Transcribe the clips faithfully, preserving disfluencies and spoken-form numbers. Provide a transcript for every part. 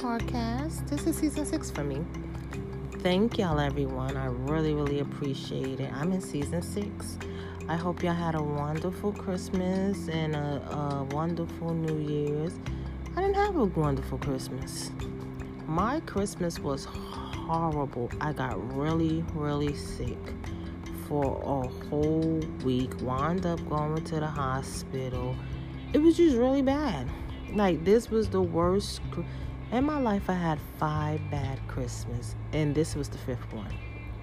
podcast. This is season six for me. Thank y'all, everyone. I really, really appreciate it. I'm in season six. I hope y'all had a wonderful Christmas and a, a wonderful New Year's. I didn't have a wonderful Christmas. My Christmas was horrible. I got really, really sick for a whole week. Wound up going to the hospital. It was just really bad. Like, this was the worst. In my life, I had five bad Christmas, and this was the fifth one.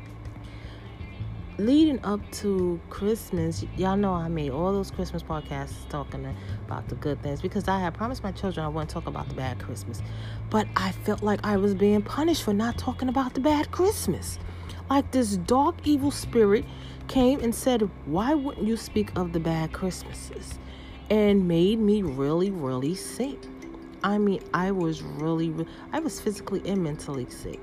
Leading up to Christmas, y'all know I made all those Christmas podcasts talking about the good things because I had promised my children I wouldn't talk about the bad Christmas. But I felt like I was being punished for not talking about the bad Christmas. Like, this dark, evil spirit came and said, why wouldn't you speak of the bad Christmases? And made me really, really sick. I mean, I was really, I was physically and mentally sick.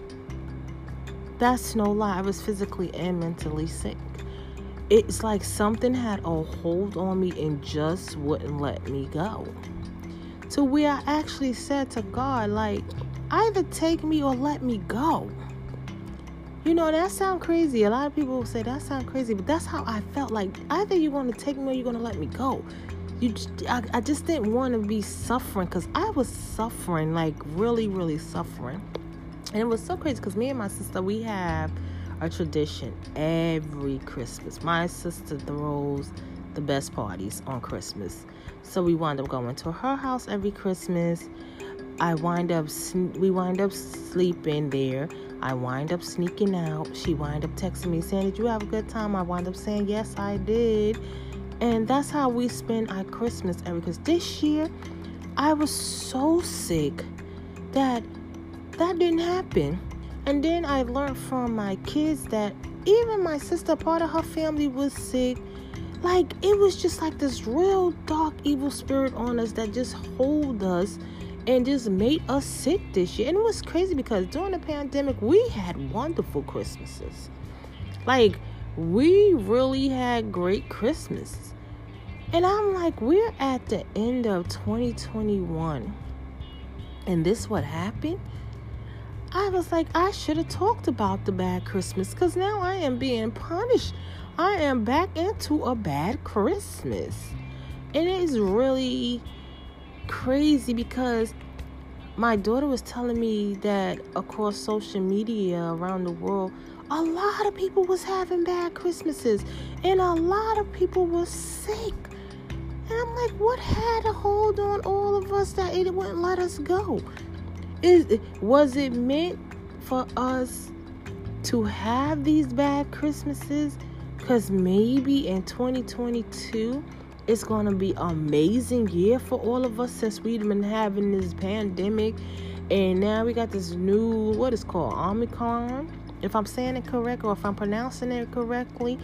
That's no lie. I was physically and mentally sick. It's like something had a hold on me and just wouldn't let me go. To where I actually said to God, like, either take me or let me go. You know, that sounds crazy. A lot of people will say that sounds crazy, but that's how I felt. Like, either you're going to take me or you're going to let me go. You, I, I just didn't want to be suffering because I was suffering, like really, really suffering. And it was so crazy because me and my sister, we have a tradition every Christmas. My sister throws the best parties on Christmas. So we wind up going to her house every Christmas. I wind up, we wind up sleeping there. I wind up sneaking out. She wind up texting me saying, did you have a good time? I wind up saying, yes, I did. And that's how we spend our Christmas every, because this year I was so sick that that didn't happen. And then I learned from my kids that even my sister, part of her family was sick. Like, it was just like this real dark, evil spirit on us that just hold us and just made us sick this year. And it was crazy because during the pandemic, we had wonderful Christmases. Like, we really had great Christmas. And I'm like, we're at the end of twenty twenty-one. And this what happened? I was like, I should have talked about the bad Christmas because now I am being punished. I am back into a bad Christmas. And it is really crazy because my daughter was telling me that across social media around the world, a lot of people was having bad Christmases and a lot of people were sick. And I'm like, what had a hold on all of us that it wouldn't let us go? Is was it meant for us to have these bad Christmases? Because maybe in twenty twenty-two, it's going to be an amazing year for all of us since we've been having this pandemic. And now we got this new, what is called, Omicron. If I'm saying it correct or if I'm pronouncing it correctly.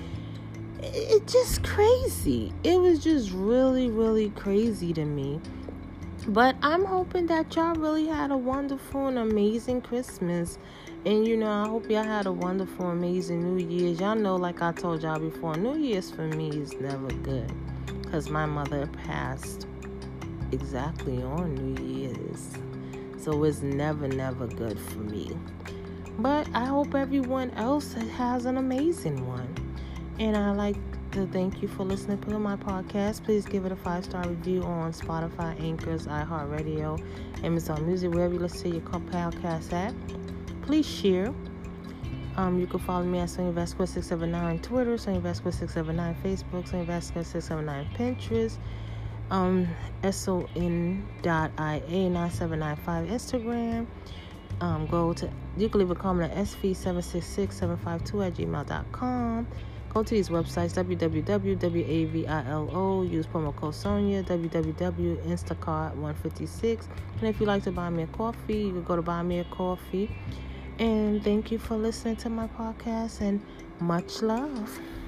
It's just crazy. It was just really, really crazy to me. But I'm hoping that y'all really had a wonderful and amazing Christmas. And, you know, I hope y'all had a wonderful, amazing New Year's. Y'all know, like I told y'all before, New Year's for me is never good. Because my mother passed exactly on New Year's. So it's never, never good for me. But I hope everyone else has an amazing one. And I'd like to thank you for listening to my podcast. Please give it a five-star review on Spotify, Anchors, iHeartRadio, Amazon Music, wherever you listen to your podcast at. Please share. Um, you can follow me at Sonia Vasquez six seven nine Twitter, Sonia Vasquez six seven nine Facebook, Sonia Vasquez six seven nine Pinterest, um, S O N dot I A nine seven nine five Instagram. Um, go to, you can leave a comment at S V seven six six seven five two at gmail dot com. Go to these websites, w w w dot wavilo, use promo code Sonia, w w w dot instacart one fifty-six. And if you'd like to buy me a coffee, you can go to Buy Me a Coffee. And thank you for listening to my podcast, and much love.